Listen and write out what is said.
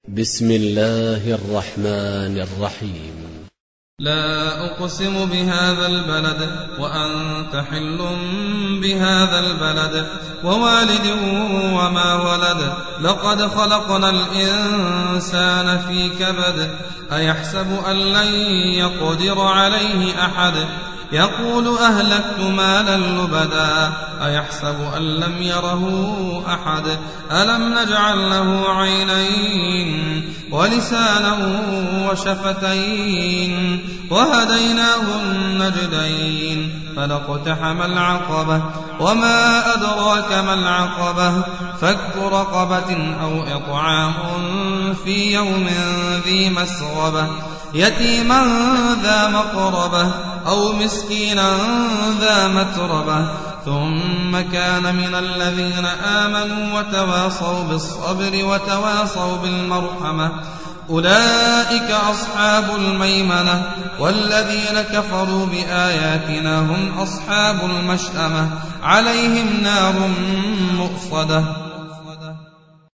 بسم الله الرحمن الرحيم. لا أقسم بهذا البلد وأنت حل بهذا البلد ووالد وما ولد لقد خلقنا الإنسان في كبد أيحسب أن لن يقدر عليه أحد يقول أهلكت مالا لبدا أيحسب أن لم يره أحد ألم نجعل له عينين ولسانا وشفتين وهديناه النجدين فلاقتحم العقبة وما أدراك ما العقبة فك رقبة أو إطعام في يوم ذي مسغبة يتيما ذا مقربة أو مسكينا ذا متربة ثم كان من الذين آمنوا وتواصوا بالصبر وتواصوا بالمرحمة أولئك أصحاب الميمنة والذين كفروا بآياتنا هم أصحاب المشأمة عليهم نار مؤصدة